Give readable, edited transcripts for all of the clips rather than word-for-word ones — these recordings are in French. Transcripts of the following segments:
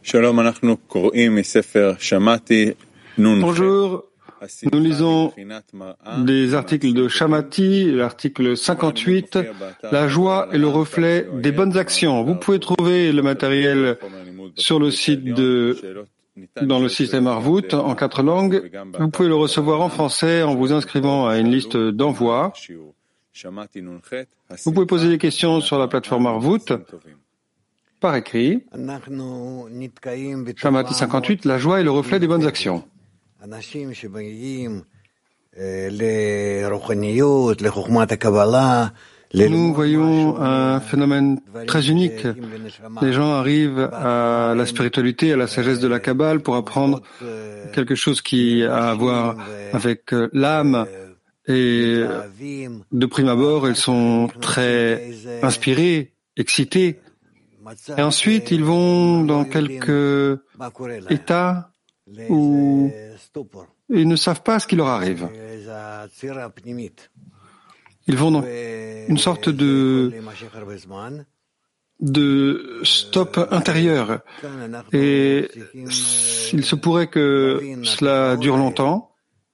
Bonjour, nous lisons des articles de Shamati, l'article 58, la joie est le reflet des bonnes actions. Vous pouvez trouver le matériel sur le site dans le système Arvut en 4 langues. Vous pouvez le recevoir en français en vous inscrivant à une liste d'envoi. Vous pouvez poser des questions sur la plateforme Arvut par écrit. Shamati 58, la joie est le reflet des bonnes actions. Nous voyons un phénomène très unique. Les gens arrivent à la spiritualité, à la sagesse de la Kabbale pour apprendre quelque chose qui a à voir avec l'âme. Et de prime abord, ils sont très inspirés, excités. Et ensuite, ils vont dans quelques états où ils ne savent pas ce qui leur arrive. Ils vont dans une sorte de stop intérieur. Et il se pourrait que cela dure longtemps.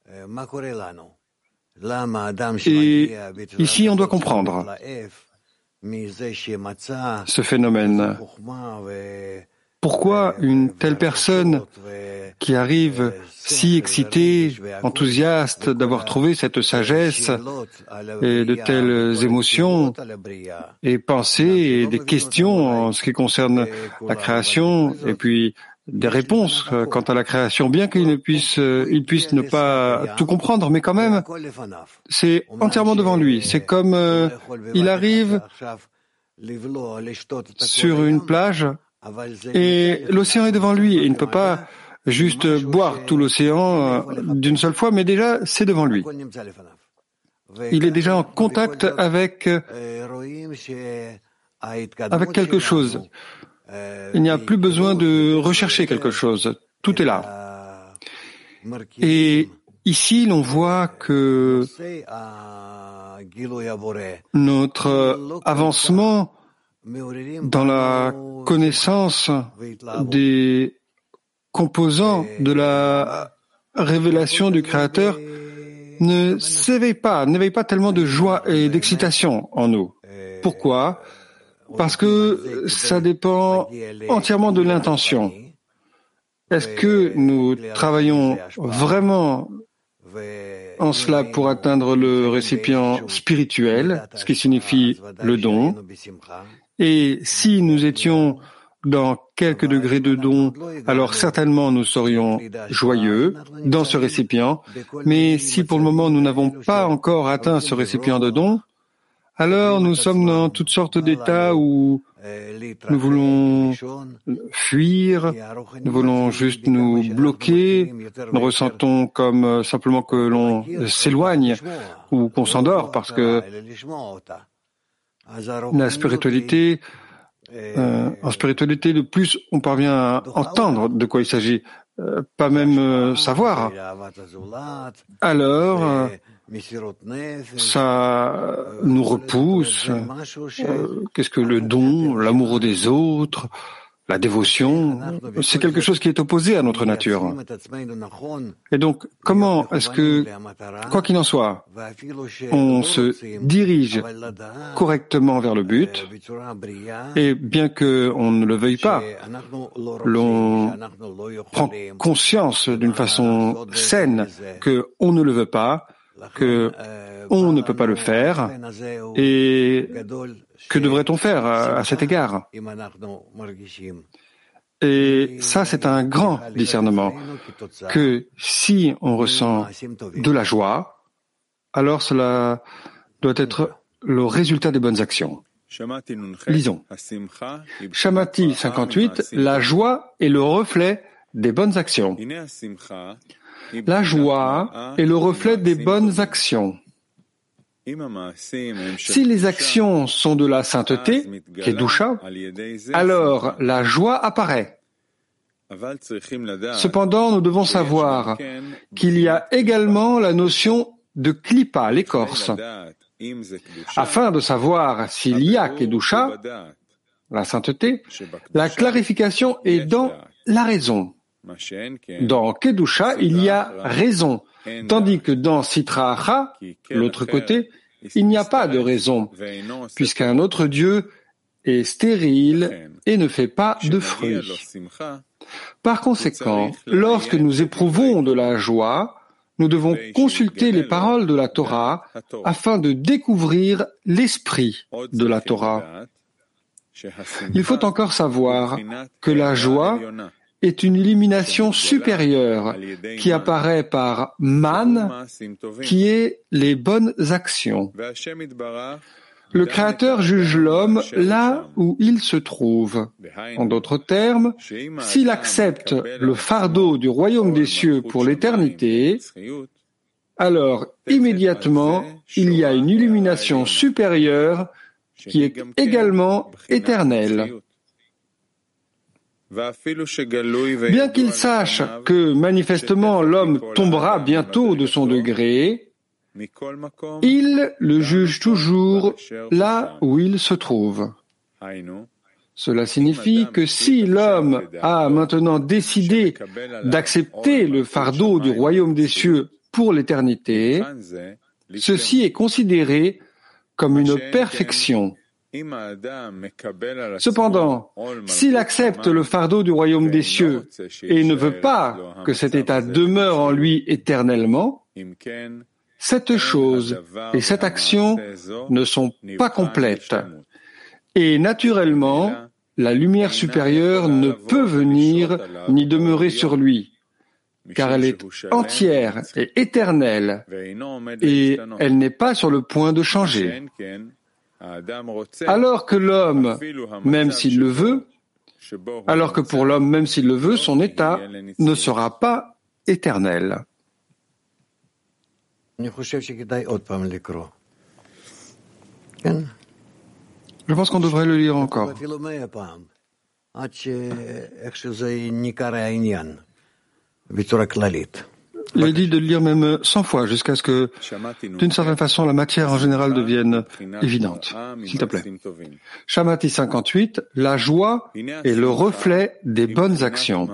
Et ici, on doit comprendre ce phénomène. Pourquoi une telle personne qui arrive si excitée, enthousiaste d'avoir trouvé cette sagesse et de telles émotions et pensées et des questions en ce qui concerne la création et puis des réponses quant à la création, bien qu'il puisse ne pas tout comprendre, mais quand même, c'est entièrement devant lui. C'est comme il arrive sur une plage et l'océan est devant lui et il ne peut pas juste boire tout l'océan d'une seule fois, mais déjà c'est devant lui. Il est déjà en contact avec quelque chose. Il n'y a plus besoin de rechercher quelque chose. Tout est là. Et ici, l'on voit que notre avancement dans la connaissance des composants de la révélation du Créateur n'éveille pas tellement de joie et d'excitation en nous. Pourquoi ? Parce que ça dépend entièrement de l'intention. Est-ce que nous travaillons vraiment en cela pour atteindre le récipient spirituel, ce qui signifie le don? Et si nous étions dans quelques degrés de don, alors certainement nous serions joyeux dans ce récipient. Mais si pour le moment nous n'avons pas encore atteint ce récipient de don, alors nous sommes dans toutes sortes d'états où nous voulons fuir, nous voulons juste nous bloquer, nous ressentons comme simplement que l'on s'éloigne ou qu'on s'endort parce que la spiritualité, en spiritualité, le plus on parvient à entendre de quoi il s'agit, pas même savoir, alors ça nous repousse. Qu'est-ce que le don, l'amour des autres, la dévotion? C'est quelque chose qui est opposé à notre nature. Et donc, comment est-ce que, quoi qu'il en soit, on se dirige correctement vers le but, et bien qu'on ne le veuille pas, l'on prend conscience d'une façon saine qu'on ne le veut pas, que on ne peut pas le faire, et que devrait-on faire à cet égard? Et ça, c'est un grand discernement, que si on ressent de la joie, alors cela doit être le résultat des bonnes actions. Lisons. Shamati 58, la joie est le reflet des bonnes actions. La joie est le reflet des bonnes actions. Si les actions sont de la sainteté, Kedusha, alors la joie apparaît. Cependant, nous devons savoir qu'il y a également la notion de Klippa, l'écorce. Afin de savoir s'il y a Kedusha, la sainteté, la clarification est dans la raison. Dans Kedusha, il y a raison, tandis que dans Sitra Achra, l'autre côté, il n'y a pas de raison, puisqu'un autre Dieu est stérile et ne fait pas de fruits. Par conséquent, lorsque nous éprouvons de la joie, nous devons consulter les paroles de la Torah afin de découvrir l'esprit de la Torah. Il faut encore savoir que la joie est une illumination supérieure qui apparaît par man, qui est les bonnes actions. Le Créateur juge l'homme là où il se trouve. En d'autres termes, s'il accepte le fardeau du royaume des cieux pour l'éternité, alors immédiatement il y a une illumination supérieure qui est également éternelle. Bien qu'il sache que manifestement l'homme tombera bientôt de son degré, il le juge toujours là où il se trouve. Cela signifie que si l'homme a maintenant décidé d'accepter le fardeau du royaume des cieux pour l'éternité, ceci est considéré comme une perfection. Cependant, s'il accepte le fardeau du royaume des cieux et ne veut pas que cet état demeure en lui éternellement, cette chose et cette action ne sont pas complètes. Et naturellement, la lumière supérieure ne peut venir ni demeurer sur lui, car elle est entière et éternelle, et elle n'est pas sur le point de changer. Alors que l'homme, même s'il le veut, alors que pour l'homme, même s'il le veut, son état ne sera pas éternel. Je pense qu'on devrait le lire encore. Il est dit de le lire même 100 fois jusqu'à ce que, d'une certaine façon, la matière en général devienne évidente. S'il te plaît. Shamati 58, la joie est le reflet des bonnes actions.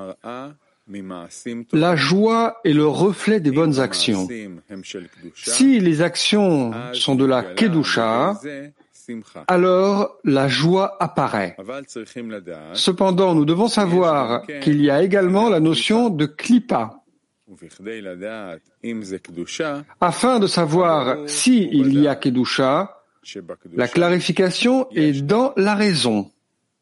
La joie est le reflet des bonnes actions. Si les actions sont de la Kedusha, alors la joie apparaît. Cependant, nous devons savoir qu'il y a également la notion de Klippa. Afin de savoir s'il y a Kedusha, la clarification est dans la raison.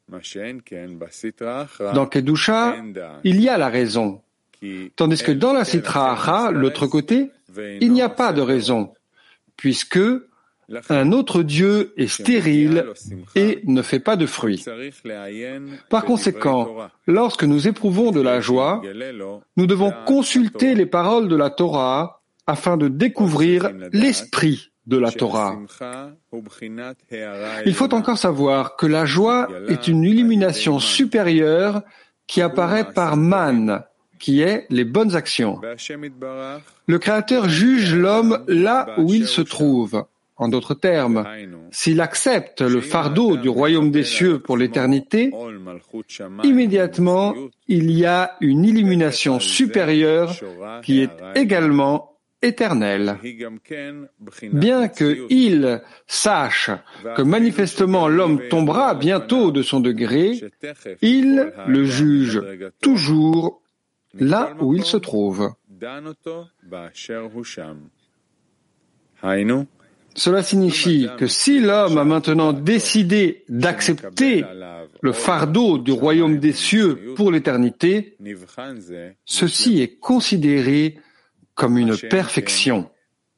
Dans Kedusha, il y a la raison, tandis que dans la Sitra Achra, l'autre côté, il n'y a pas de raison, puisque un autre Dieu est stérile et ne fait pas de fruits. Par conséquent, lorsque nous éprouvons de la joie, nous devons consulter les paroles de la Torah afin de découvrir l'esprit de la Torah. Il faut encore savoir que la joie est une illumination supérieure qui apparaît par man, qui est les bonnes actions. Le Créateur juge l'homme là où il se trouve. En d'autres termes, s'il accepte le fardeau du royaume des cieux pour l'éternité, immédiatement, il y a une illumination supérieure qui est également éternelle. Bien qu'il sache que manifestement l'homme tombera bientôt de son degré, il le juge toujours là où il se trouve. Cela signifie que si l'homme a maintenant décidé d'accepter le fardeau du royaume des cieux pour l'éternité, ceci est considéré comme une perfection.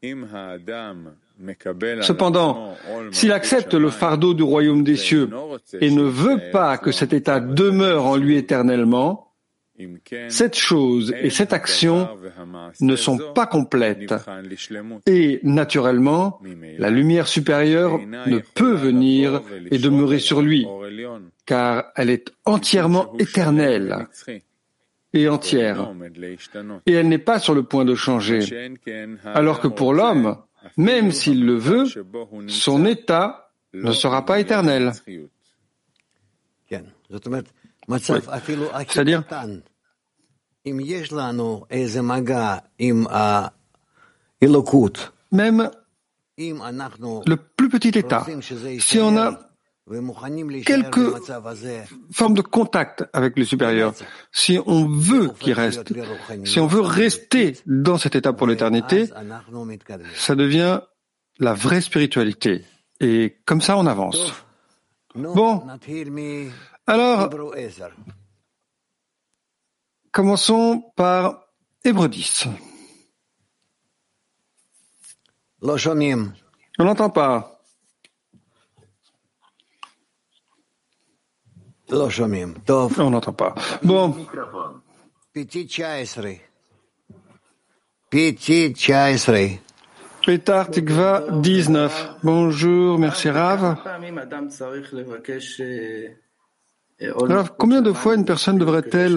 Cependant, s'il accepte le fardeau du royaume des cieux et ne veut pas que cet état demeure en lui éternellement, cette chose et cette action ne sont pas complètes et, naturellement, la lumière supérieure ne peut venir et demeurer sur lui, car elle est entièrement éternelle et entière, et elle n'est pas sur le point de changer, alors que pour l'homme, même s'il le veut, son état ne sera pas éternel. Oui. C'est-à-dire, même le plus petit état, si on a quelques formes de contact avec le supérieur, si on veut qu'il reste, si on veut rester dans cet état pour l'éternité, ça devient la vraie spiritualité. Et comme ça, on avance. Bon, alors, commençons par Hébreux 10. On n'entend pas. On n'entend pas. Bon. Petar Tikva 19. Bonjour, merci Rav. Rav, combien de fois une personne devrait-elle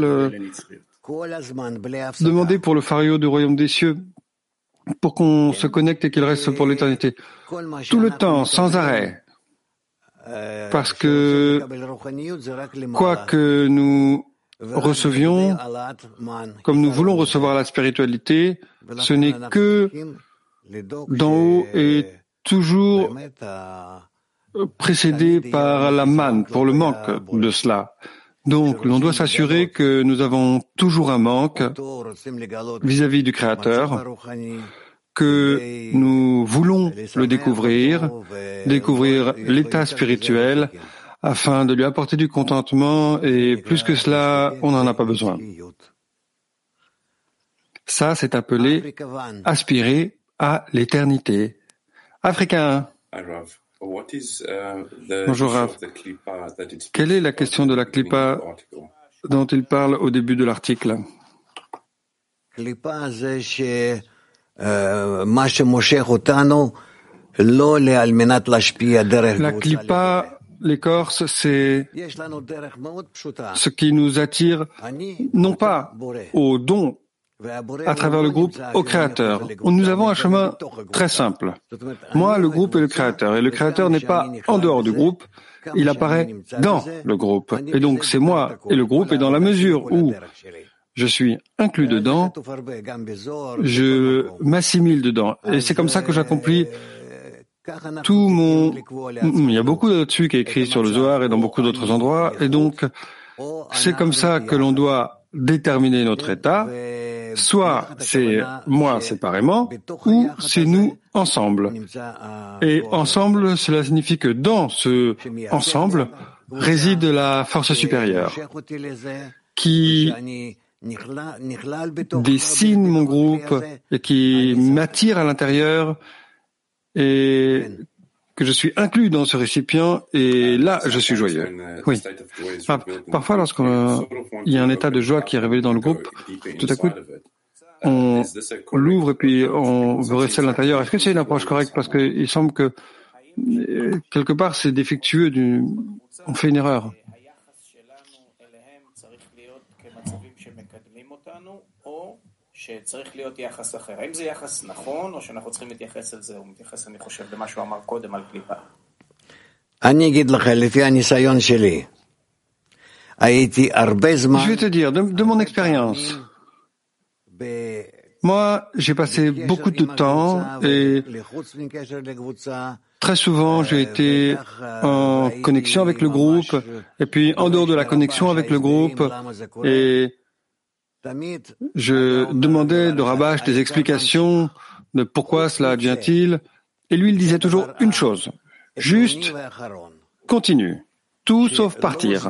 demander pour le fario du royaume des cieux, pour qu'on se connecte et qu'il reste pour l'éternité? Tout le temps, sans arrêt. Parce que quoi que nous recevions, comme nous voulons recevoir la spiritualité, ce n'est que d'en haut et toujours précédé par la manne, pour le manque de cela. Donc, l'on doit s'assurer que nous avons toujours un manque vis-à-vis du Créateur, que nous voulons le découvrir l'état spirituel, afin de lui apporter du contentement, et plus que cela, on n'en a pas besoin. Ça, c'est appelé aspirer à l'éternité. Africain. Bonjour Rav. Quelle est la question de la klipa dont il parle au début de l'article? La klipa, l'écorce, c'est ce qui nous attire non pas au don à travers le groupe au Créateur. Nous avons un chemin très simple. Moi, le groupe et le Créateur. Et le Créateur n'est pas en dehors du groupe, il apparaît dans le groupe. Et donc, c'est moi et le groupe, et dans la mesure où je suis inclus dedans, je m'assimile dedans. Et c'est comme ça que j'accomplis tout mon... Il y a beaucoup là-dessus qui est écrit sur le Zohar et dans beaucoup d'autres endroits. Et donc, c'est comme ça que l'on doit déterminer notre état. Soit c'est moi séparément, ou c'est nous ensemble. Et ensemble, cela signifie que dans ce ensemble réside la force supérieure qui dessine mon groupe et qui m'attire à l'intérieur et que je suis inclus dans ce récipient, et là, je suis joyeux. Oui. Parfois, lorsqu'il y a un état de joie qui est révélé dans le groupe, tout à coup, on l'ouvre et puis on veut rester à l'intérieur. Est-ce que c'est une approche correcte? Parce qu'il semble que, quelque part, c'est défectueux, on fait une erreur. שצריך להיות יחס אחר. האם זה יחס נכון, או שאנחנו צריכים להתייחס על זה, הוא מתייחס, אני חושב, למה שהוא אמר קודם על קליפה? אני אגיד לך, לפי הניסיון שלי, הייתי הרבה זמן... Je vais te dire, de mon expérience, moi, j'ai passé beaucoup de temps et très souvent, j'ai été en connexion avec le groupe et puis en dehors de la connexion avec le groupe, et je demandais de Rabash des explications de pourquoi cela advient-il, et lui, il disait toujours une chose, juste continue, tout sauf partir.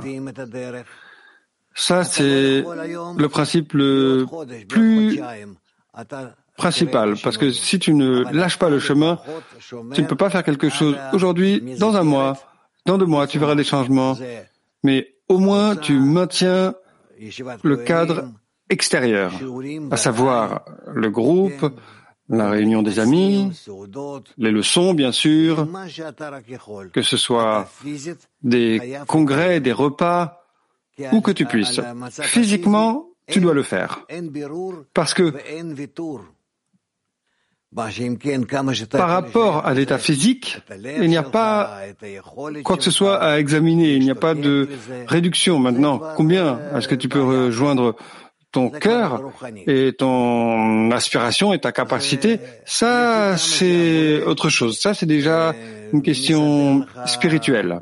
Ça, c'est le principe le plus principal, parce que si tu ne lâches pas le chemin, tu ne peux pas faire quelque chose aujourd'hui, dans un mois, dans 2 mois, tu verras des changements, mais au moins tu maintiens le cadre extérieur, à savoir le groupe, la réunion des amis, les leçons bien sûr, que ce soit des congrès, des repas, où que tu puisses. Physiquement, tu dois le faire. Parce que Par rapport à l'état physique, il n'y a pas quoi que ce soit à examiner, il n'y a pas de réduction. Maintenant, combien est-ce que tu peux rejoindre ton cœur et ton aspiration et ta capacité? Ça, c'est autre chose. Ça, c'est déjà une question spirituelle.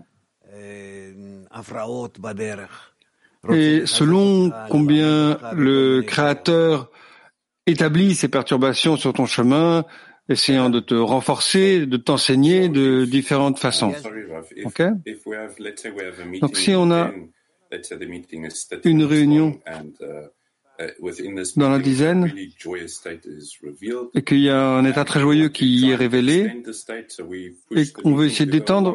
Et selon combien le Créateur établit ces perturbations sur ton chemin, essayant de te renforcer, de t'enseigner de différentes façons. Ok? Donc si on a une réunion dans la dizaine et qu'il y a un état très joyeux qui y est révélé et qu'on veut essayer d'étendre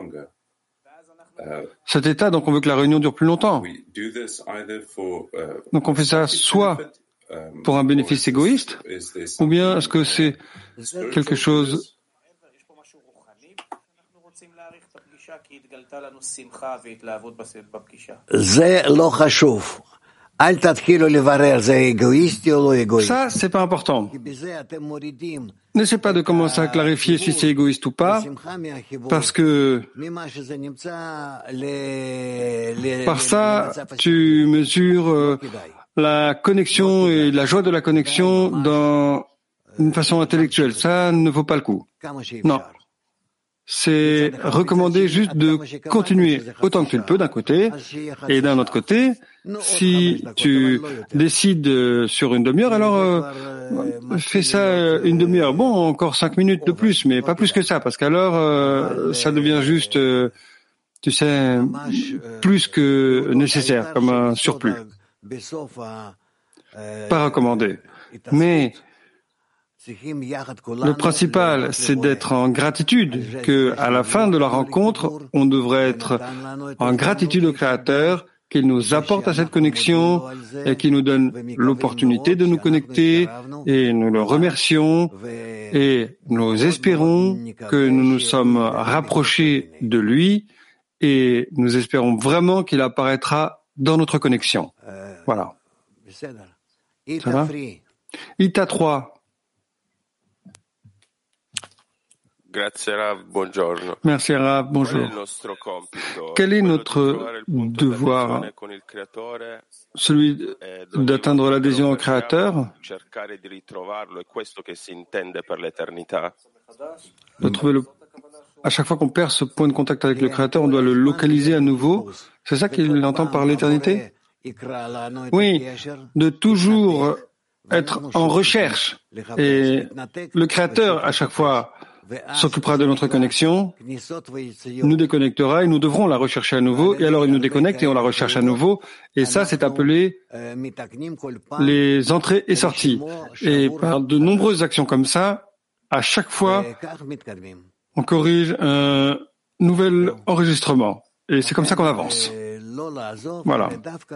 cet état, donc on veut que la réunion dure plus longtemps. Donc on fait ça soit pour un bénéfice égoïste, ou bien est-ce que c'est quelque chose ça, c'est pas important. N'essaie pas de commencer à clarifier si c'est égoïste ou pas, parce que par ça, tu mesures la connexion et la joie de la connexion dans une façon intellectuelle. Ça ne vaut pas le coup. Non. C'est recommandé juste de continuer autant que tu le peux d'un côté, et d'un autre côté, si tu décides sur une demi-heure, alors fais ça une demi-heure. Bon, encore 5 minutes de plus, mais pas plus que ça, parce qu'alors ça devient juste, tu sais, plus que nécessaire, comme un surplus. Pas recommandé. Mais le principal, c'est d'être en gratitude, que à la fin de la rencontre, on devrait être en gratitude au Créateur, qu'il nous apporte à cette connexion et qu'il nous donne l'opportunité de nous connecter, et nous le remercions et nous espérons que nous nous sommes rapprochés de lui et nous espérons vraiment qu'il apparaîtra dans notre connexion. Voilà. Ça va? Ita 3. Merci Rav, bonjour. Quel est notre devoir? Celui d'atteindre l'adhésion au Créateur? De trouver à chaque fois qu'on perd ce point de contact avec le Créateur, on doit le localiser à nouveau. C'est ça qu'il entend par l'éternité? Oui, de toujours être en recherche. Et le Créateur, à chaque fois, s'occupera de notre connexion, nous déconnectera et nous devrons la rechercher à nouveau, et alors il nous déconnecte et on la recherche à nouveau, et ça c'est appelé les entrées et sorties. Et par de nombreuses actions comme ça, à chaque fois, on corrige un nouvel enregistrement, et c'est comme ça qu'on avance. Voilà.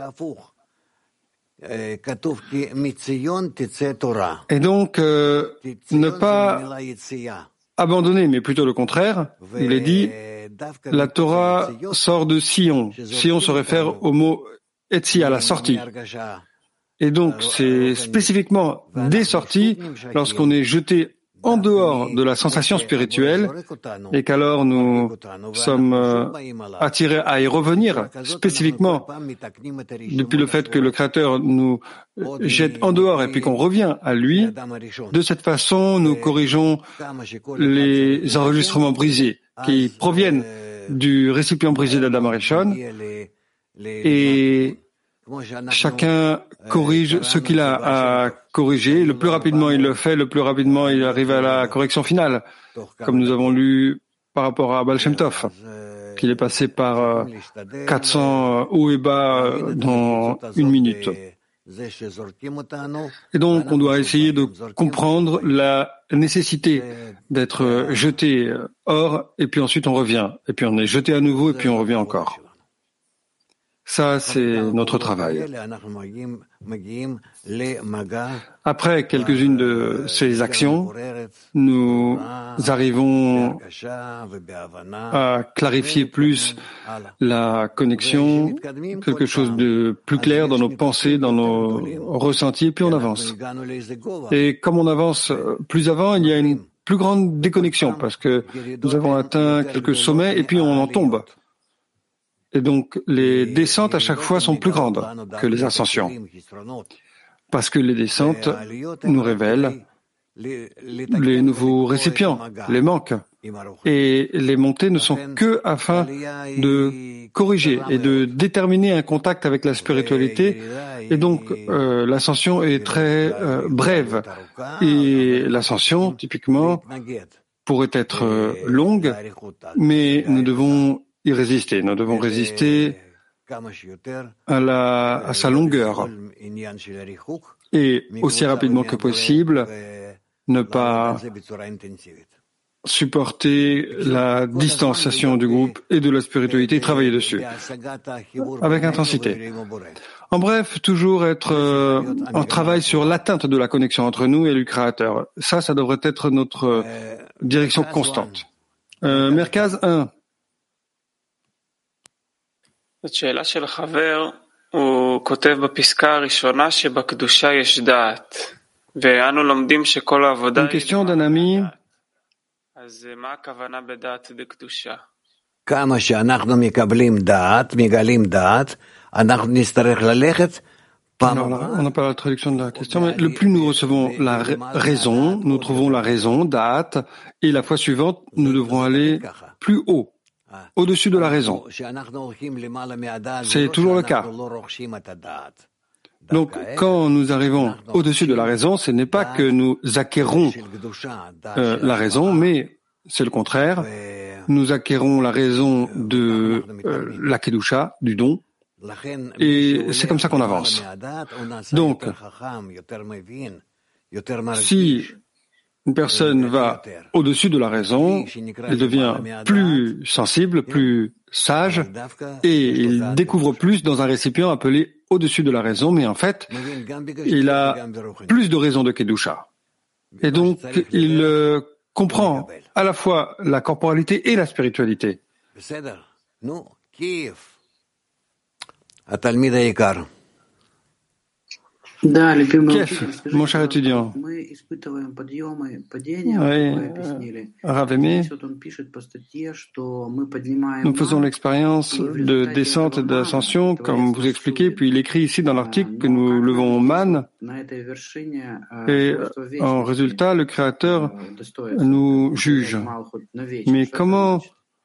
Et donc, ne pas abandonner, mais plutôt le contraire. Il est dit, la Torah sort de Sion. Sion se réfère au mot Etsia, la sortie. Et donc, c'est spécifiquement des sorties lorsqu'on est jeté en dehors de la sensation spirituelle et qu'alors nous sommes attirés à y revenir spécifiquement depuis le fait que le Créateur nous jette en dehors et puis qu'on revient à lui. De cette façon, nous corrigeons les enregistrements brisés qui proviennent du récipient brisé d'Adam Arishon et chacun corrige ce qu'il a à corriger. Le plus rapidement il le fait, le plus rapidement il arrive à la correction finale. Comme nous avons lu par rapport à Baal Shem Tov, qu'il est passé par 400 hauts et bas dans une minute. Et donc on doit essayer de comprendre la nécessité d'être jeté hors, et puis ensuite on revient. Et puis on est jeté à nouveau, et puis on revient encore. Ça, c'est notre travail. Après quelques-unes de ces actions, nous arrivons à clarifier plus la connexion, quelque chose de plus clair dans nos pensées, dans nos ressentis, puis on avance. Et comme on avance plus avant, il y a une plus grande déconnexion parce que nous avons atteint quelques sommets et puis on en tombe. Et donc les descentes à chaque fois sont plus grandes que les ascensions parce que les descentes nous révèlent les nouveaux récipients, les manques. Et les montées ne sont que afin de corriger et de déterminer un contact avec la spiritualité. Et donc, l'ascension est très brève. Et l'ascension, typiquement, pourrait être longue, mais nous devons y résister. Nous devons résister à sa longueur. Et aussi rapidement que possible, ne pas supporter la distanciation du groupe et de la spiritualité et travailler dessus avec intensité. En bref, toujours être en travail sur l'atteinte de la connexion entre nous et le Créateur. Ça devrait être notre direction constante. Merkaz 1. זאת שאלה של חבר, הוא כותב בפסקה הראשונה שבקדושה יש דעת, ואנו לומדים שכל העבודה Une question d'un ami. אז מה הכוונה בדעת דקדושה? כמה שאנחנו מקבלים דעת, מגלים דעת, אנחנו נצטרך ללכת פעם הבאה. On n'a pas la traduction de la question, mais le plus nous recevons la raison, nous trouvons la raison, date, et la fois suivante, nous devrons aller plus haut, au-dessus de la raison. C'est toujours le cas. Donc, quand nous arrivons au-dessus de la raison, ce n'est pas que nous acquérons la raison, mais c'est le contraire. Nous acquérons la raison de la Kedusha, du don, et c'est comme ça qu'on avance. Donc, si une personne va au-dessus de la raison, elle devient plus sensible, plus sage, et il découvre plus dans un récipient appelé au-dessus de la raison, mais en fait, il a plus de raison de Kedusha. Et donc, il comprend à la fois la corporalité et la spiritualité. Kef, mon cher étudiant. Oui, Rav Aimé, nous faisons l'expérience de descente et d'ascension, comme vous expliquez, puis il écrit ici dans l'article que nous levons man, et en résultat, le Créateur nous juge. Mais comment,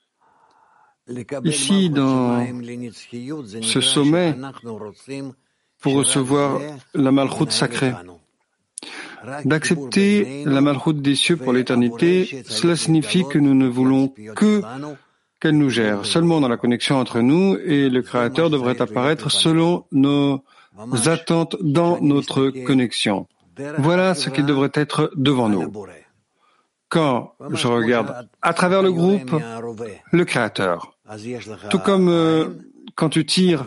ici, dans ce sommet, pour recevoir la malchoute sacrée, d'accepter la malchoute des cieux pour l'éternité, cela signifie que nous ne voulons qu'elle nous gère, seulement dans la connexion entre nous, et le Créateur devrait apparaître selon nos attentes dans notre connexion. Voilà ce qui devrait être devant nous. Quand je regarde à travers le groupe, le Créateur, tout comme quand tu tires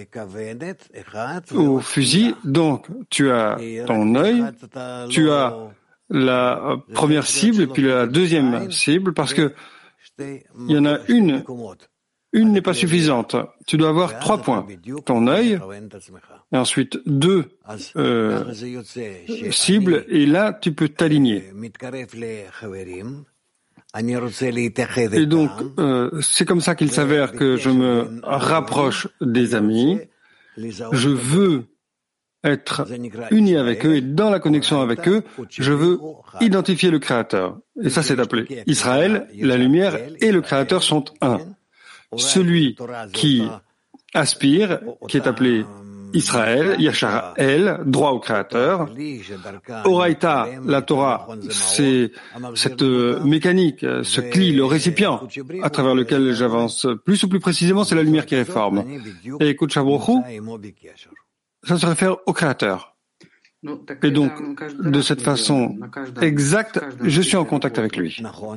au fusil, donc tu as ton œil, tu as la première cible et puis la deuxième cible, parce que il y en a une n'est pas suffisante. Tu dois avoir 3 points. Ton œil, et ensuite 2 cibles, et là tu peux t'aligner. Et donc, c'est comme ça qu'il s'avère que je me rapproche des amis. Je veux être uni avec eux et dans la connexion avec eux, je veux identifier le Créateur. Et ça, c'est appelé Israël, la lumière et le Créateur sont un. Celui qui aspire, qui est appelé Israël, Yachar El, droit au Créateur. Oraïta, la Torah, c'est cette mécanique, ce cli, le récipient à travers lequel j'avance. Plus ou plus précisément, c'est la lumière qui réforme. Et Kodesh Baruch Hu, ça se réfère au Créateur. Et donc, de cette façon exacte, je suis en contact avec lui.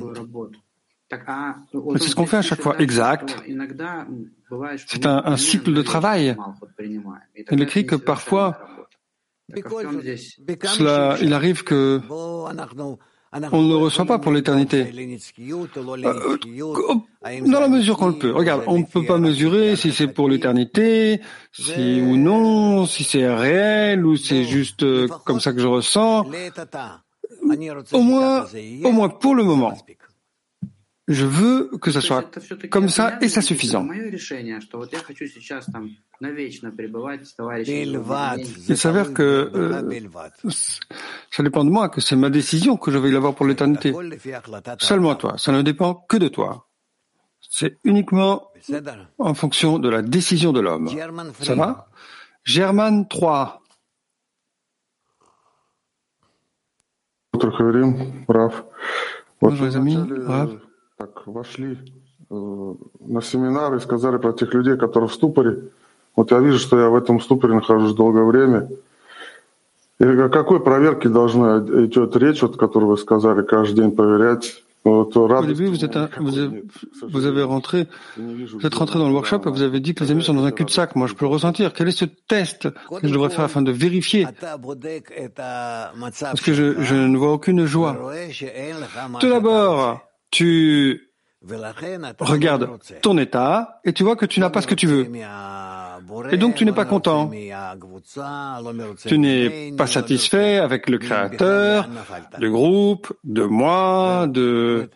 C'est ce qu'on fait à chaque fois, exact. C'est un cycle de travail. Il écrit que parfois, il arrive que on ne le reçoit pas pour l'éternité. Dans la mesure qu'on le peut. Regarde, on ne peut pas mesurer si c'est pour l'éternité, si ou non, si c'est réel ou c'est juste comme ça que je ressens. au moins pour le moment. Je veux que ça soit comme ça et ça suffisant. Il s'avère que ça dépend de moi, que c'est ma décision que je vais l'avoir pour l'éternité. Seulement toi, ça ne dépend que de toi. C'est uniquement en fonction de la décision de l'homme. Ça va? German 3. Bonjour les amis, Rav. Так вошли на семинар и сказали про тех людей, которые в ступоре. Вот я вижу, что я в этом ступоре нахожусь долгое время. И о какой проверке должна идет речь, вот, которую вы сказали, каждый день проверять? Вот, Au début, vous êtes rentré dans le workshop et vous avez dit que les amis sont dans un cul-de-sac. Moi, je peux le ressentir. Quel est ce test que je devrais faire afin de vérifier? Parce que je ne vois aucune joie. Tout d'abord, tu regardes ton état et tu vois que tu n'as pas ce que tu veux. Et donc tu n'es pas content. Tu n'es pas satisfait avec le Créateur, le groupe, de moi, de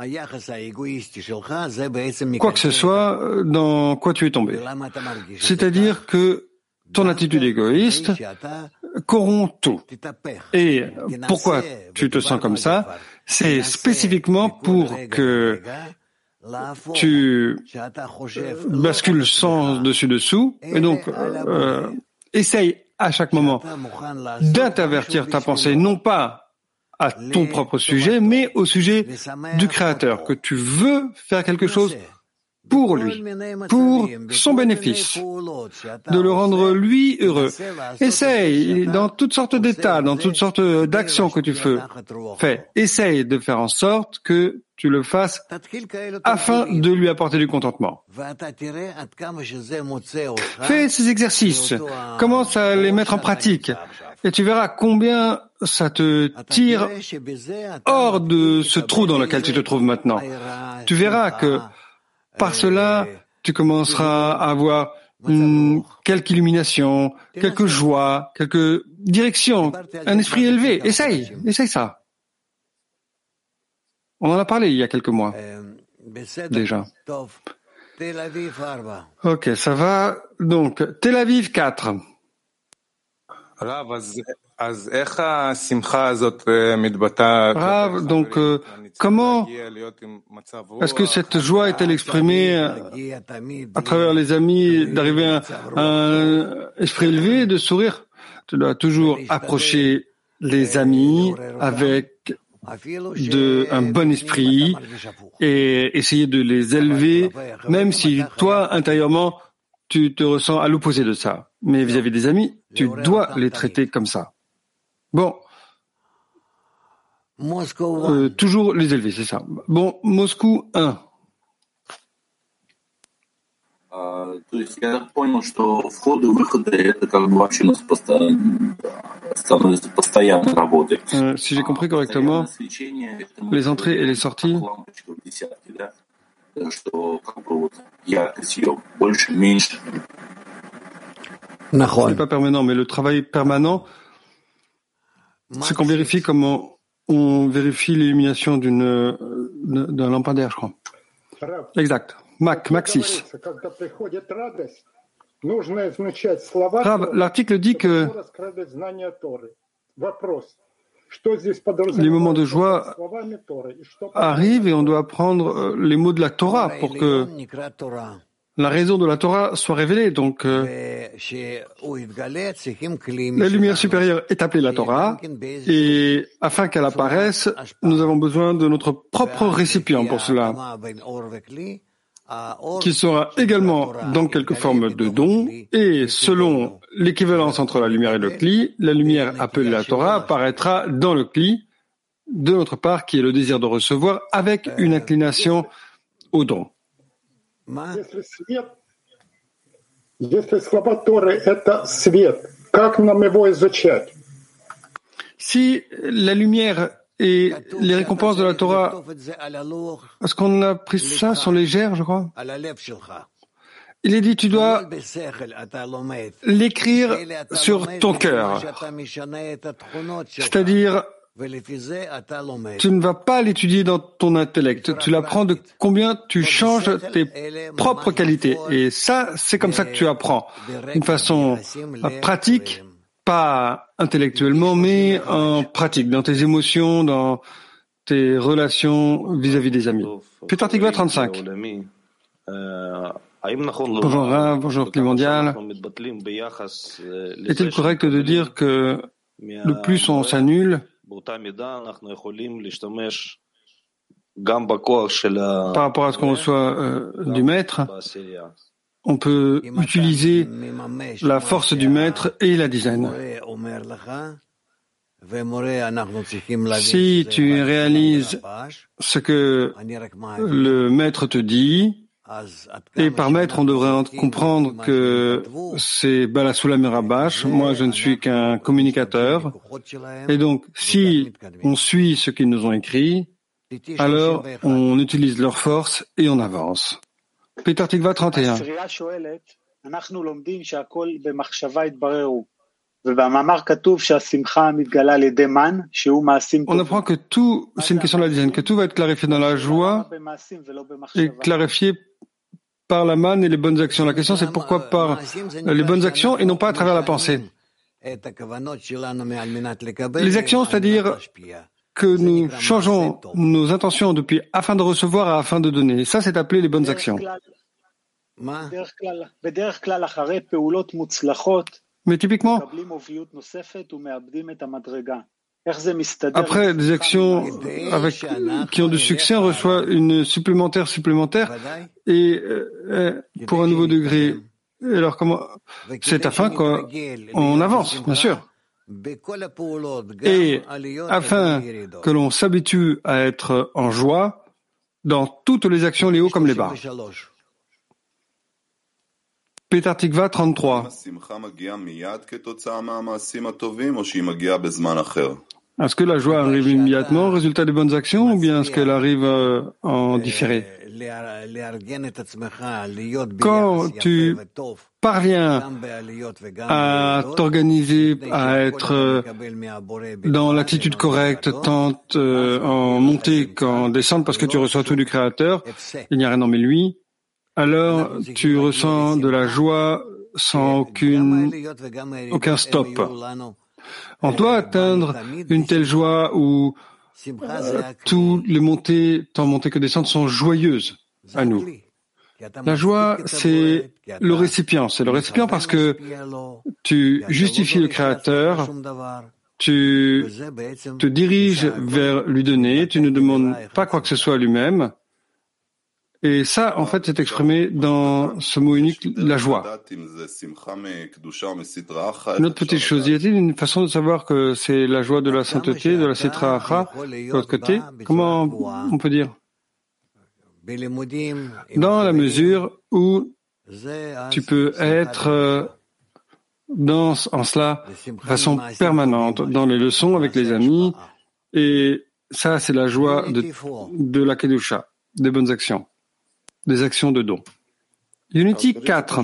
quoi que ce soit dans quoi tu es tombé. C'est-à-dire que ton attitude égoïste corrompt tout. Et pourquoi tu te sens comme ça? C'est spécifiquement pour que tu bascules sans dessus-dessous, et donc essaye à chaque moment d'intervertir ta pensée, non pas à ton propre sujet, mais au sujet du Créateur, que tu veux faire quelque chose pour lui, pour son bénéfice, de le rendre lui heureux. Essaye, dans toutes sortes d'états, dans toutes sortes d'actions que tu fais, essaye de faire en sorte que tu le fasses afin de lui apporter du contentement. Fais ces exercices, commence à les mettre en pratique, et tu verras combien ça te tire hors de ce trou dans lequel tu te trouves maintenant. Tu verras que par cela, tu commenceras à avoir quelque illumination, quelque joie, quelque direction, un esprit élevé. Essaye ça. On en a parlé il y a quelques mois, déjà. Ok, ça va. Donc, Tel Aviv 4. Rav, donc, comment est-ce que cette joie est-elle exprimée à travers les amis, d'arriver à un esprit élevé, de sourire? Tu dois toujours approcher les amis avec un bon esprit et essayer de les élever, même si toi, intérieurement, tu te ressens à l'opposé de ça. Mais vis-à-vis des amis, tu dois les traiter comme ça. Bon. Toujours les élever, c'est ça. Bon, Moscou 1. То есть я так понял, что входы и выходы это как бы вообще становится постоянной работой. Si j'ai compris correctement, les entrées et les sorties, что как бы вот яркость ее больше, меньше. Ce n'est pas permanent, mais le travail permanent, c'est qu'on vérifie comment on vérifie l'illumination d'un lampadaire, je crois. Exact. Maxis. Rav, l'article dit que les moments de joie arrivent et on doit apprendre les mots de la Torah pour que la raison de la Torah soit révélée. Donc, la lumière supérieure est appelée la Torah, et afin qu'elle apparaisse, nous avons besoin de notre propre récipient pour cela, qui sera également dans quelque forme de don, et selon l'équivalence entre la lumière et le cli, la lumière appelée la Torah apparaîtra dans le cli, de notre part, qui est le désir de recevoir, avec une inclination au don. Si la lumière et les récompenses de la Torah, est-ce qu'on a pris ça sur les gers, je crois? Il est dit, tu dois l'écrire sur ton cœur. C'est-à-dire, Tu ne vas pas l'étudier dans ton intellect. Tu l'apprends de combien tu changes tes propres qualités. Et ça, c'est comme ça que tu apprends. D'une façon pratique, pas intellectuellement, mais en pratique, dans tes émotions, dans tes relations vis-à-vis des amis. Peter Tikva 35. Bonjour Rav, bonjour Clé mondial. Est-il correct de dire que le plus on s'annule par rapport à ce qu'on reçoit du maître, on peut utiliser la force du maître et la dizaine. Si tu réalises ce que le maître te dit, et par maître, on devrait comprendre que c'est Bala Sulam et Rabash. Moi, je ne suis qu'un communicateur. Et donc, si on suit ce qu'ils nous ont écrit, alors on utilise leur force et on avance. Peter Tikva 31. On apprend que tout, c'est une question de la dizaine, que tout va être clarifié dans la joie et clarifié par la manne et les bonnes actions. La question, c'est pourquoi par les bonnes actions et non pas à travers la pensée. Les actions, c'est-à-dire que nous changeons nos intentions depuis afin de recevoir à afin de donner. Ça, c'est appelé les bonnes actions. Mais typiquement, après des actions qui ont du succès, on reçoit une supplémentaire et pour un nouveau degré. Alors comment? C'est afin qu'on avance, bien sûr. Et afin que l'on s'habitue à être en joie dans toutes les actions, les hauts comme les bas. Peter Tikva 33. Est-ce que la joie arrive immédiatement au résultat des bonnes actions ou bien est-ce qu'elle arrive en différé? Quand tu parviens à t'organiser, à être dans l'attitude correcte, tant en montée qu'en descente, parce que tu reçois tout du Créateur, il n'y a rien en mais lui, alors tu ressens de la joie sans aucun stop. On doit atteindre une telle joie où tous les montées, tant montées que descentes, sont joyeuses à nous. La joie, c'est le récipient. C'est le récipient parce que tu justifies le Créateur, tu te diriges vers lui donner, tu ne demandes pas quoi que ce soit à lui-même. Et ça, en fait, c'est exprimé dans ce mot unique, la joie. Une autre petite chose, y a-t-il une façon de savoir que c'est la joie de la sainteté, de la Sitra Acha, de l'autre côté? Comment on peut dire? Dans la mesure où tu peux être en cela de façon permanente, dans les leçons avec les amis, et ça, c'est la joie de la Kedusha, des bonnes actions. Des actions de don. Unity 4.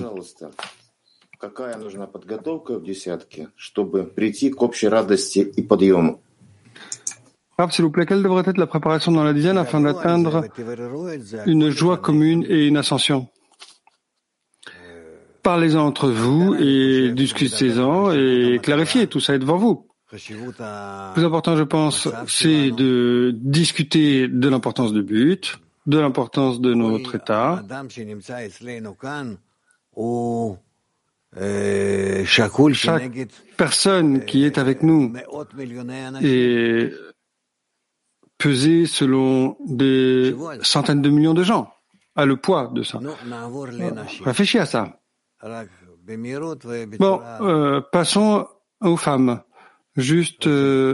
Rav, s'il vous plaît, quelle devrait être la préparation dans la dizaine afin d'atteindre une joie commune et une ascension? Parlez-en entre vous et discutez-en et clarifiez, tout ça est devant vous. Le plus important, je pense, c'est de discuter de l'importance du but, de l'importance de notre état. Chaque personne qui est avec nous est pesée selon des centaines de millions de gens, a le poids de ça. Réfléchis à ça. Bon, passons aux femmes. Juste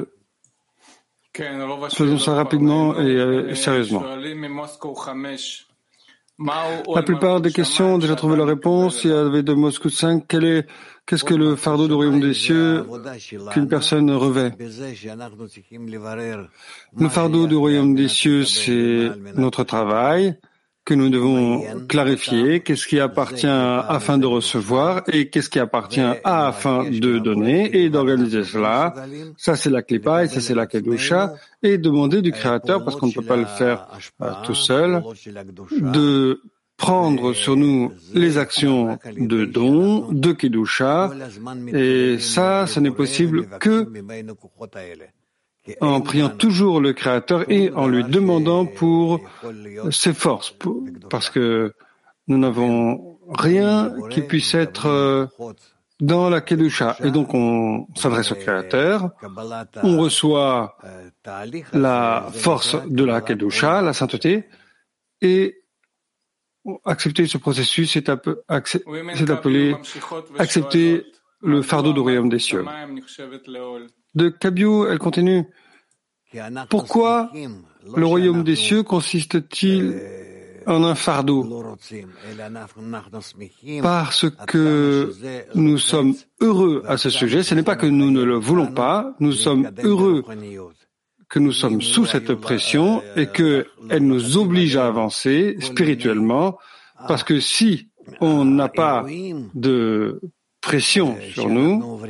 faisons ça rapidement et sérieusement. La plupart des questions ont déjà trouvé la réponse. Il y avait de Moscou 5. Qu'est-ce que le fardeau du royaume des cieux qu'une personne revêt? Le fardeau du royaume des cieux, c'est notre travail que nous devons clarifier, qu'est-ce qui appartient afin de recevoir et qu'est-ce qui appartient afin de donner et d'organiser cela. Ça, c'est la Klippa et ça, c'est la Kedusha. Et demander du Créateur, parce qu'on ne peut pas le faire tout seul, de prendre sur nous les actions de don, de Kedusha. Et ça, ce n'est possible que en priant toujours le Créateur et en lui demandant pour ses forces, parce que nous n'avons rien qui puisse être dans la Kedusha. Et donc on s'adresse au Créateur, on reçoit la force de la Kedusha, la sainteté, et accepter ce processus, c'est appelé accepter le fardeau du royaume des cieux. De Kabiou, elle continue. Pourquoi le royaume des cieux consiste-t-il en un fardeau? Parce que nous sommes heureux à ce sujet. Ce n'est pas que nous ne le voulons pas. Nous sommes heureux que nous sommes sous cette pression et qu'elle nous oblige à avancer spirituellement. Parce que si on n'a pas de pression sur nous,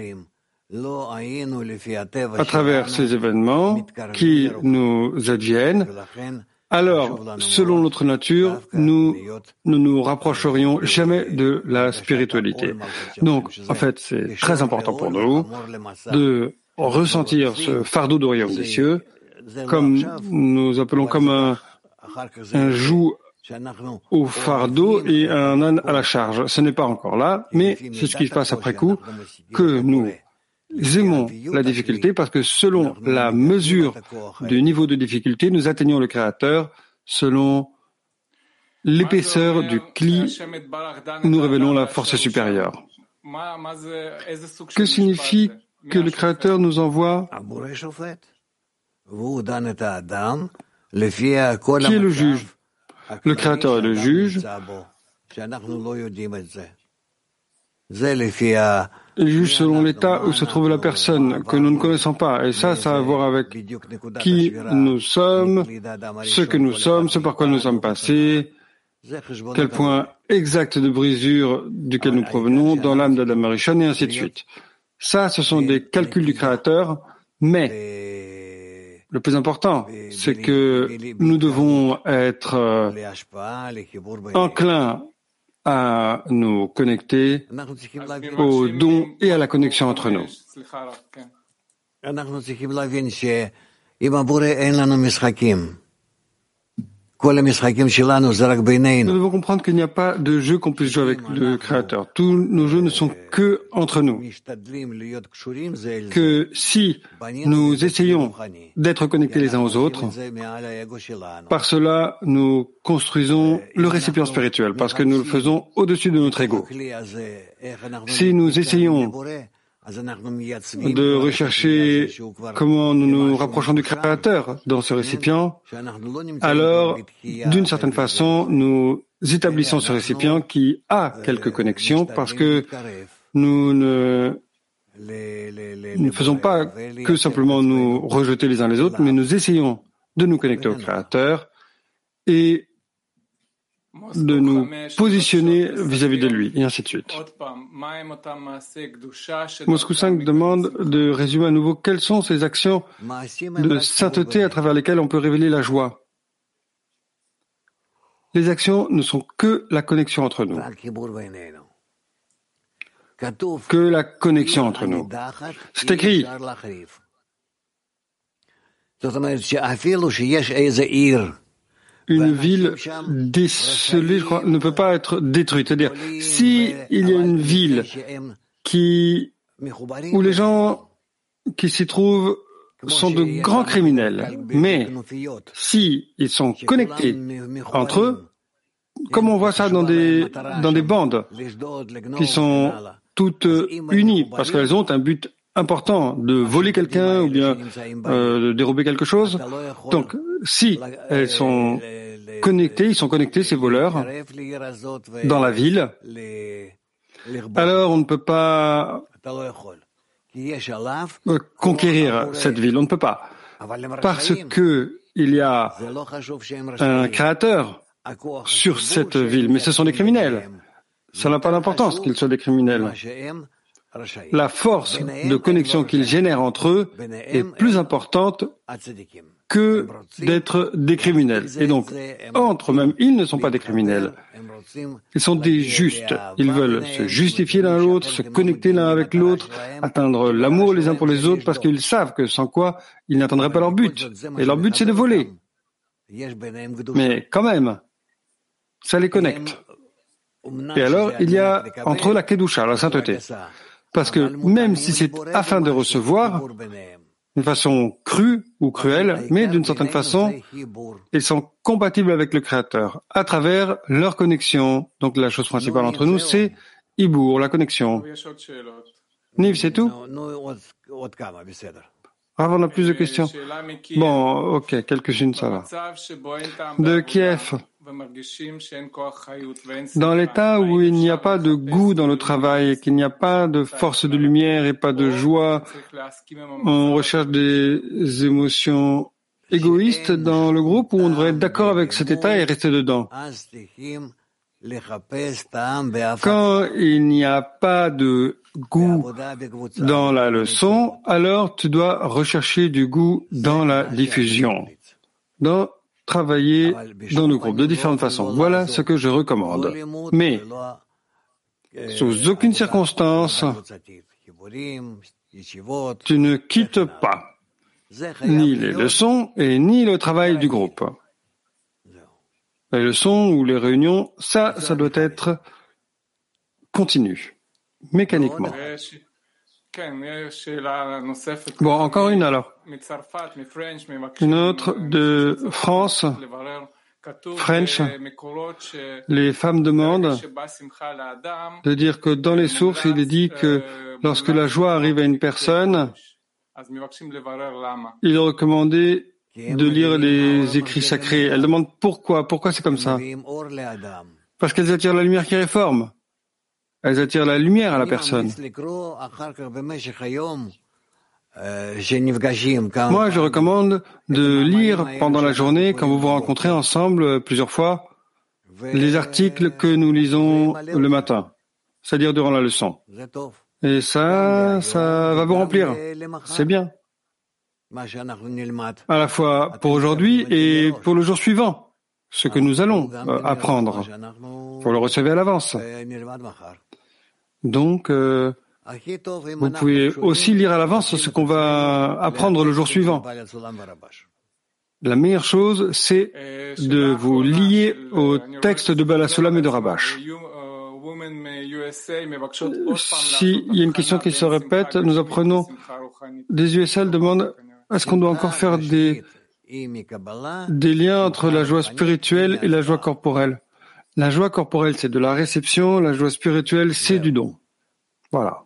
à travers ces événements qui nous adviennent, alors, selon notre nature, nous ne nous rapprocherions jamais de la spiritualité. Donc, en fait, c'est très important pour nous de ressentir ce fardeau du royaume des cieux, comme nous appelons comme un joug au fardeau et un âne à la charge. Ce n'est pas encore là, mais c'est ce qui se passe après coup, que nous aimons la difficulté parce que selon la mesure du niveau de difficulté, nous atteignons le Créateur. Selon l'épaisseur du cli, nous révélons la force supérieure. Que signifie que le Créateur nous envoie? Qui est le juge? Le Créateur est le juge. Il juge selon l'état où se trouve la personne que nous ne connaissons pas. Et ça a à voir avec qui nous sommes, ce par quoi nous sommes passés, quel point exact de brisure duquel nous provenons dans l'âme d'Adam Arishon, et ainsi de suite. Ça, ce sont des calculs du Créateur, mais le plus important, c'est que nous devons être enclins à nous connecter au don et à la connexion entre nous. Nous devons comprendre qu'il n'y a pas de jeu qu'on puisse jouer avec le Créateur. Tous nos jeux ne sont que entre nous. Que si nous essayons d'être connectés les uns aux autres, par cela, nous construisons le récipient spirituel, parce que nous le faisons au-dessus de notre ego. Si nous essayons de rechercher comment nous nous rapprochons du Créateur dans ce récipient, alors, d'une certaine façon, nous établissons ce récipient qui a quelques connexions parce que nous ne faisons pas que simplement nous rejeter les uns les autres, mais nous essayons de nous connecter au Créateur et de nous positionner vis-à-vis de lui, et ainsi de suite. Moscou 5 demande de résumer à nouveau quelles sont ces actions de sainteté à travers lesquelles on peut révéler la joie. Les actions ne sont que la connexion entre nous. Que la connexion entre nous. C'est écrit. Une ville décelée, je crois, ne peut pas être détruite. C'est-à-dire, si il y a une ville où les gens qui s'y trouvent sont de grands criminels, mais si ils sont connectés entre eux, comme on voit ça dans des bandes qui sont toutes unies, parce qu'elles ont un but important de voler quelqu'un ou bien de dérober quelque chose. Donc, si elles sont connectées, ils sont connectés, ces voleurs, dans la ville, alors on ne peut pas conquérir cette ville. On ne peut pas. Parce que il y a un Créateur sur cette ville, mais ce sont des criminels. Ça n'a pas d'importance qu'ils soient des criminels. La force de connexion qu'ils génèrent entre eux est plus importante que d'être des criminels. Et donc, entre eux-mêmes, ils ne sont pas des criminels. Ils sont des justes. Ils veulent se justifier l'un à l'autre, se connecter l'un avec l'autre, atteindre l'amour les uns pour les autres, parce qu'ils savent que sans quoi, ils n'atteindraient pas leur but. Et leur but, c'est de voler. Mais quand même, ça les connecte. Et alors, il y a entre eux la Kedusha, la sainteté. Parce que même si c'est afin de recevoir, d'une façon crue ou cruelle, mais d'une certaine façon, ils sont compatibles avec le Créateur à travers leur connexion. Donc la chose principale entre nous, c'est Ibour, la connexion. Niv, c'est tout? Avant, on a plus de questions. Bon, ok, quelques-unes, ça va. De Kiev. Dans l'état où il n'y a pas de goût dans le travail, qu'il n'y a pas de force de lumière et pas de joie, on recherche des émotions égoïstes dans le groupe, où on devrait être d'accord avec cet état et rester dedans. Quand il n'y a pas de goût dans la leçon, alors tu dois rechercher du goût dans la diffusion, dans travailler dans le groupe de différentes façons. Voilà ce que je recommande. Mais, sous aucune circonstance, tu ne quittes pas ni les leçons et ni le travail du groupe. Les leçons ou les réunions, ça doit être continu, mécaniquement. Bon, encore une alors. Une autre de France, French. Les femmes demandent de dire que dans les sources, il est dit que lorsque la joie arrive à une personne, il est recommandé de lire les écrits sacrés. Elles demandent pourquoi c'est comme ça. Parce qu'elles attirent la lumière qui réforme. Elles attirent la lumière à la personne. Moi, je recommande de lire pendant la journée, quand vous vous rencontrez ensemble plusieurs fois, les articles que nous lisons le matin, c'est-à-dire durant la leçon. Et ça va vous remplir. C'est bien. À la fois pour aujourd'hui et pour le jour suivant, ce que nous allons apprendre. Pour le recevoir à l'avance. Donc, vous pouvez aussi lire à l'avance ce qu'on va apprendre le jour suivant. La meilleure chose, c'est de vous lier au texte de Baal HaSulam et de Rabash. S'il y a une question qui se répète, nous apprenons des USL demandent est-ce qu'on doit encore faire des liens entre la joie spirituelle et la joie corporelle? La joie corporelle, c'est de la réception, la joie spirituelle, c'est du don. Voilà.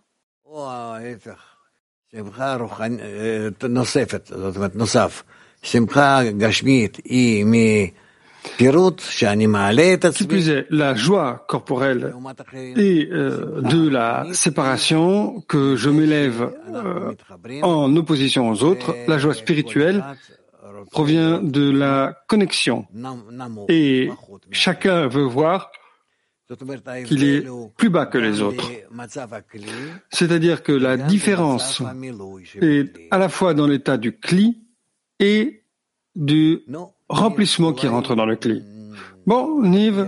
Qui plus est, la joie corporelle et de la séparation que je m'élève en opposition aux autres, la joie spirituelle provient de la connexion. Et chacun veut voir qu'il est plus bas que les autres. C'est-à-dire que la différence est à la fois dans l'état du kli et du remplissement qui rentre dans le kli. Bon, Niv,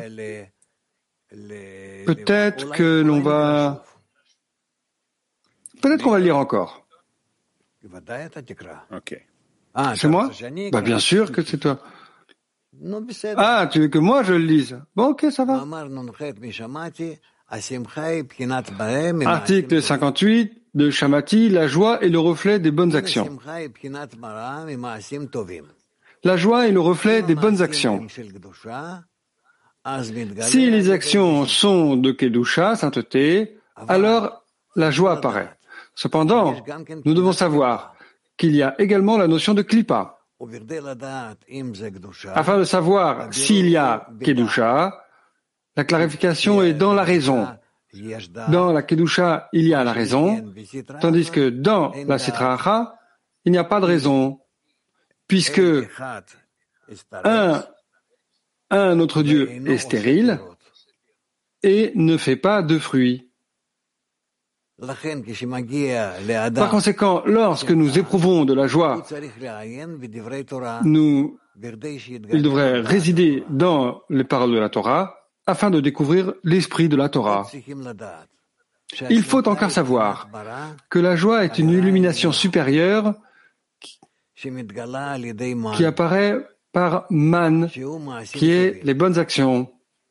peut-être qu'on va le lire encore. Ok. C'est moi? Bah, bien sûr que c'est toi. Ah, tu veux que moi je le lise? Bon, ok, ça va. Article 58 de Shamati, la joie est le reflet des bonnes actions. La joie est le reflet des bonnes actions. Si les actions sont de Kedusha, sainteté, alors la joie apparaît. Cependant, nous devons savoir qu'il y a également la notion de Klippa. Afin de savoir s'il y a Kedusha, la clarification est dans la raison. Dans la Kedusha, il y a la raison, tandis que dans la Sitracha, il n'y a pas de raison, puisque un un autre Dieu est stérile et ne fait pas de fruits. Par conséquent, lorsque nous éprouvons de la joie, il devrait résider dans les paroles de la Torah afin de découvrir l'esprit de la Torah. Il faut encore savoir que la joie est une illumination supérieure qui apparaît par man, qui est les bonnes actions.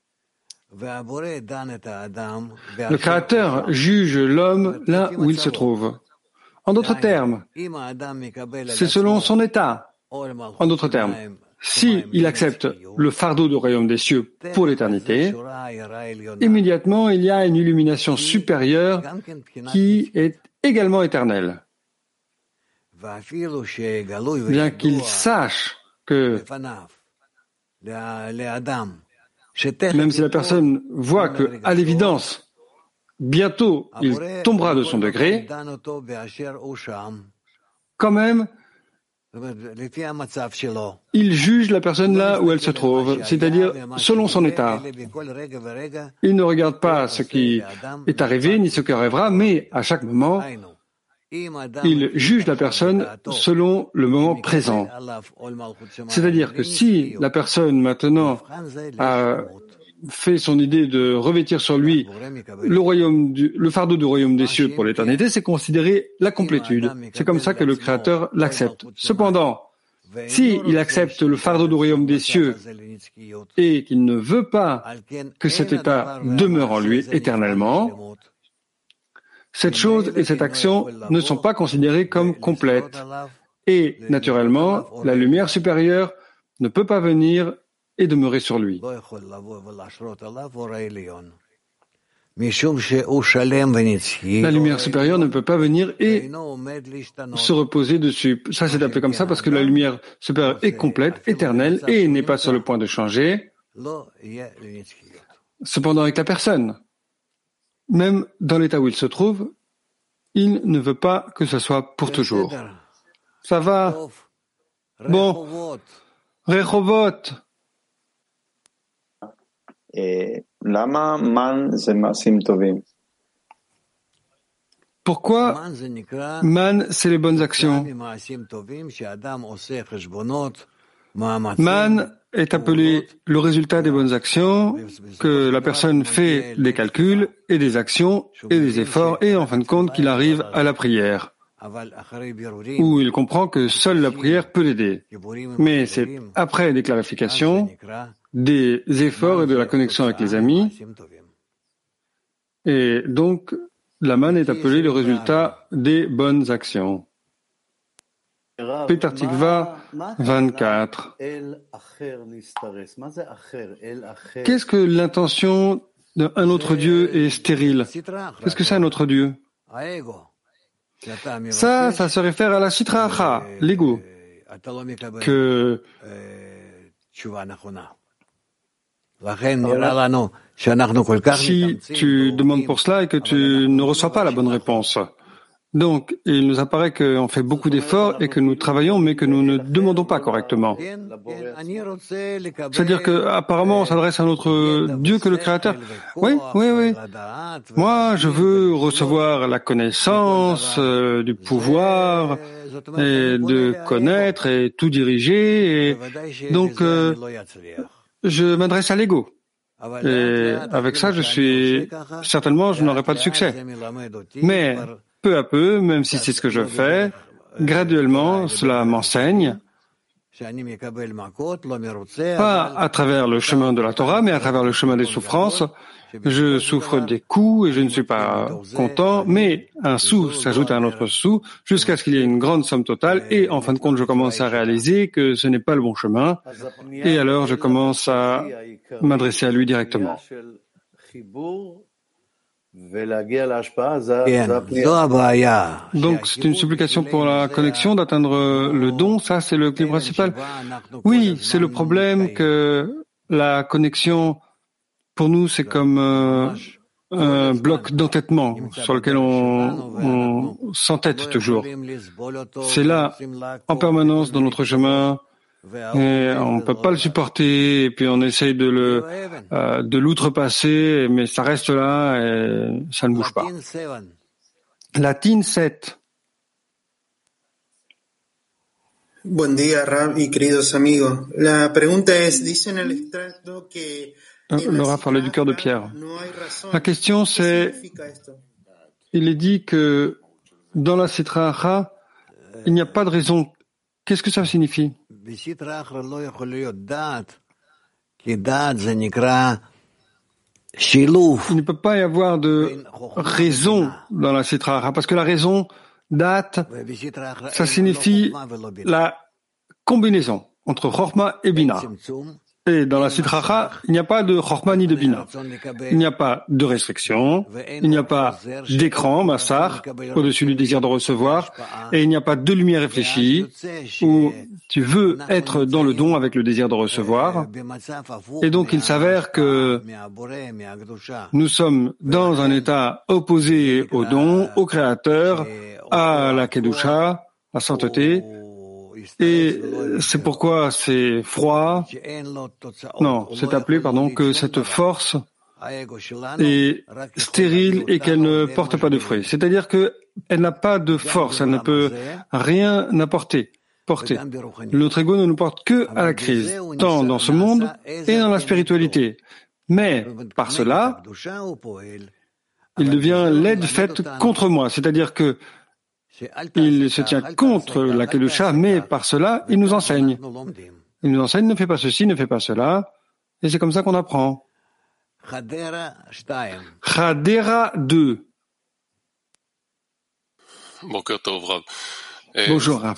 Le Créateur juge l'homme là où il se trouve. En d'autres termes, c'est selon son état. En d'autres termes, si il accepte le fardeau du royaume des cieux pour l'éternité, immédiatement il y a une illumination supérieure qui est également éternelle. Bien qu'il sache que, même si la personne voit que, à l'évidence, bientôt il tombera de son degré, quand même, il juge la personne là où elle se trouve, c'est-à-dire selon son état. Il ne regarde pas ce qui est arrivé ni ce qui arrivera, mais à chaque moment, il juge la personne selon le moment présent. C'est-à-dire que si la personne maintenant a fait son idée de revêtir sur lui le fardeau du royaume des cieux pour l'éternité, c'est considéré la complétude. C'est comme ça que le Créateur l'accepte. Cependant, si il accepte le fardeau du royaume des cieux et qu'il ne veut pas que cet état demeure en lui éternellement, cette chose et cette action ne sont pas considérées comme complètes. Et, naturellement, la lumière supérieure ne peut pas venir et demeurer sur lui. La lumière supérieure ne peut pas venir et se reposer dessus. Ça, c'est appelé comme ça parce que la lumière supérieure est complète, éternelle et n'est pas sur le point de changer. Cependant, avec la personne, même dans l'état où il se trouve, il ne veut pas que ce soit pour toujours. Ça va? Bon. Rehovot. Pourquoi man, c'est les bonnes actions? Man est appelé le résultat des bonnes actions, que la personne fait des calculs et des actions et des efforts et en fin de compte qu'il arrive à la prière, où il comprend que seule la prière peut l'aider. Mais c'est après des clarifications, des efforts et de la connexion avec les amis. Et donc, la man est appelée le résultat des bonnes actions. Petar Tikva 24. Qu'est-ce que l'intention d'un autre Dieu est stérile? Qu'est-ce que c'est un autre Dieu? Ça se réfère à la Sitra Acha, l'ego, que si tu demandes pour cela et que tu ne reçois pas la bonne réponse. Donc, il nous apparaît qu'on fait beaucoup d'efforts et que nous travaillons, mais que nous ne demandons pas correctement. C'est-à-dire que, apparemment, on s'adresse à un autre Dieu que le Créateur. Oui. Moi, je veux recevoir la connaissance, du pouvoir, et de connaître et tout diriger. Et donc, je m'adresse à l'ego. Et avec ça, je n'aurai pas de succès. Mais, peu à peu, même si c'est ce que je fais, graduellement, cela m'enseigne, pas à travers le chemin de la Torah, mais à travers le chemin des souffrances. Je souffre des coups et je ne suis pas content, mais un sou s'ajoute à un autre sou jusqu'à ce qu'il y ait une grande somme totale et en fin de compte, je commence à réaliser que ce n'est pas le bon chemin et alors je commence à m'adresser à lui directement. Donc, c'est une supplication pour la connexion, d'atteindre le don, ça c'est le clé principal. Oui, c'est le problème que la connexion, pour nous, c'est comme un bloc d'entêtement sur lequel on s'entête toujours. C'est là, en permanence, dans notre chemin, et on ne peut pas le supporter, et puis on essaye de l'outrepasser, mais ça reste là et ça ne bouge pas. Latine 7. Buen día, Rab y queridos amigos. La pregunta es, dice en el extracto que Le Rav parlait du cœur de Pierre. La question c'est, il est dit que dans la Sitra Achra, il n'y a pas de raison. Qu'est-ce que ça signifie? Il ne peut pas y avoir de raison dans la Sitra Achra, parce que la raison, date, ça signifie la combinaison entre Chorma et Bina. Et dans la Sitra Achra, il n'y a pas de Chorma ni de Bina. Il n'y a pas de restriction, il n'y a pas d'écran, massar, au-dessus du désir de recevoir, et il n'y a pas de lumière réfléchie, où tu veux être dans le don avec le désir de recevoir. Et donc il s'avère que nous sommes dans un état opposé au don, au Créateur, à la Kedusha, la sainteté, et c'est pourquoi c'est froid, c'est appelé, que cette force est stérile et qu'elle ne porte pas de fruits. C'est-à-dire qu'elle n'a pas de force, elle ne peut rien apporter. Notre ego ne nous porte que à la crise, tant dans ce monde et dans la spiritualité. Mais par cela, il devient l'aide faite contre moi, c'est-à-dire que il se tient contre la Kedusha, mais par cela, il nous enseigne. Il nous enseigne, ne fais pas ceci, ne fais pas cela, et c'est comme ça qu'on apprend. Chadera 2. Bonjour, Rav.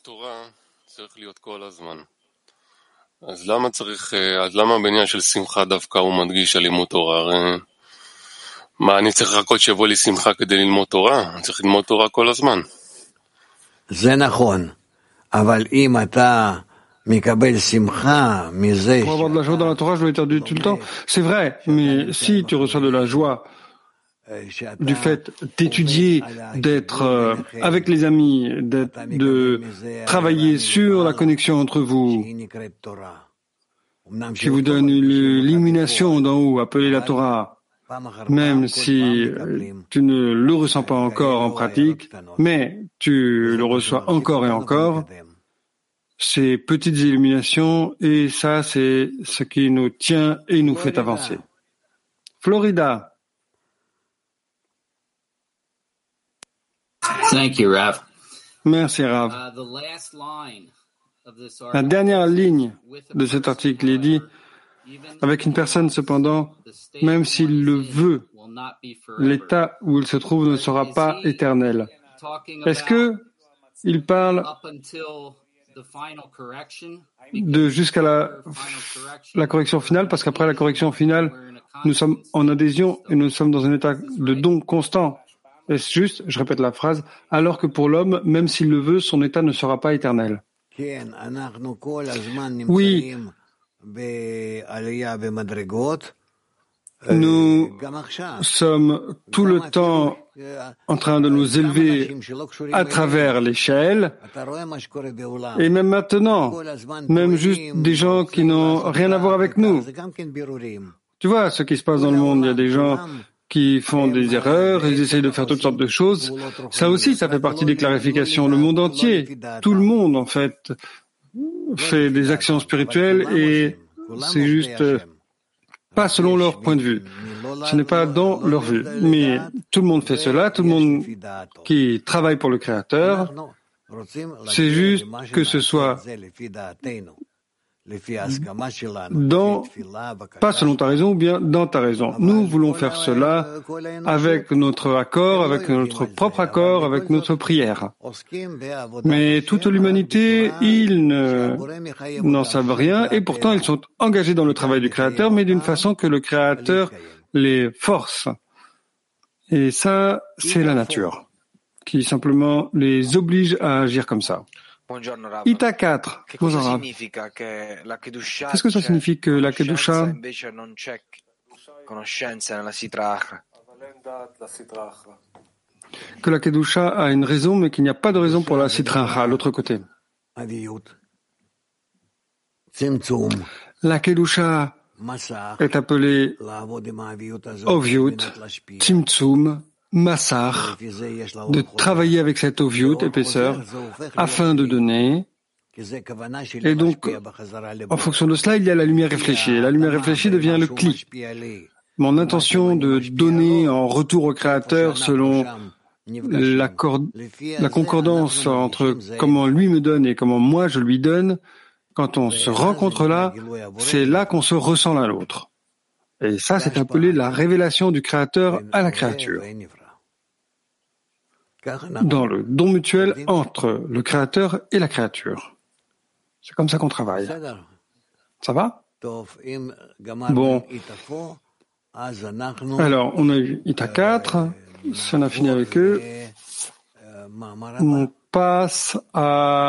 אז למה בעניין של שמחה דווקא הוא מדגיש על לימוד תורה? מה, אני צריך לחכות שיבוא לי שמחה כדי ללמוד תורה? אני צריך ללמוד תורה כל הזמן. זה נכון, אבל אם אתה מקבל שמחה מזה... Pour avoir de la joie dans la Torah, je dois être tout le temps. C'est vrai, mais si tu reçois de la joie du fait d'étudier, d'être avec les amis, de travailler sur la connexion entre vous, qui vous donne l'illumination d'en haut, appelée la Torah, même si tu ne le ressens pas encore en pratique, mais tu le reçois encore et encore, ces petites illuminations, et ça, c'est ce qui nous tient et nous fait avancer. Florida. Thank you, Rav. Merci, Rav. La dernière ligne de cet article est dit, avec une personne cependant, même s'il le veut, l'état où il se trouve ne sera pas éternel. Est-ce que il parle de jusqu'à la correction finale, parce qu'après la correction finale, nous sommes en adhésion et nous sommes dans un état de don constant. Est-ce juste, je répète la phrase, alors que pour l'homme, même s'il le veut, son état ne sera pas éternel. Oui, nous sommes tout le temps en train de nous élever à travers l'échelle, et même maintenant, même juste des gens qui n'ont rien à voir avec nous. Tu vois ce qui se passe dans le monde, il y a des gens qui font des erreurs, ils essayent de faire toutes sortes de choses. Ça aussi, ça fait partie des clarifications. Le monde entier, tout le monde en fait, fait des actions spirituelles et c'est juste pas selon leur point de vue. Ce n'est pas dans leur vue. Mais tout le monde fait cela, tout le monde qui travaille pour le Créateur, c'est juste que ce soit pas selon ta raison ou bien dans ta raison. Nous voulons faire cela avec notre accord, avec notre propre accord, avec notre prière. Mais toute l'humanité, ils n'en savent rien et pourtant ils sont engagés dans le travail du Créateur, mais d'une façon que le Créateur les force. Et ça, c'est la nature qui simplement les oblige à agir comme ça. Ita 4. Bonjour Rav. Qu'est-ce que ça signifie que la Kedusha a une raison, mais qu'il n'y a pas de raison pour la Sitra Achra, à l'autre côté. La Kedusha est appelée Oviut, Tzimtzum, Massach, de travailler avec cette Oviut, épaisseur, afin de donner. Et donc, en fonction de cela, il y a la lumière réfléchie. Et la lumière réfléchie devient le cli. Mon intention de donner en retour au Créateur selon la concordance entre comment lui me donne et comment moi je lui donne, quand on se rencontre là, c'est là qu'on se ressent l'un l'autre. Et ça, c'est appelé la révélation du Créateur à la créature. Dans le don mutuel entre le Créateur et la créature. C'est comme ça qu'on travaille. Ça va? Bon. Alors, on a eu Ita 4. Si on a fini avec eux, on passe à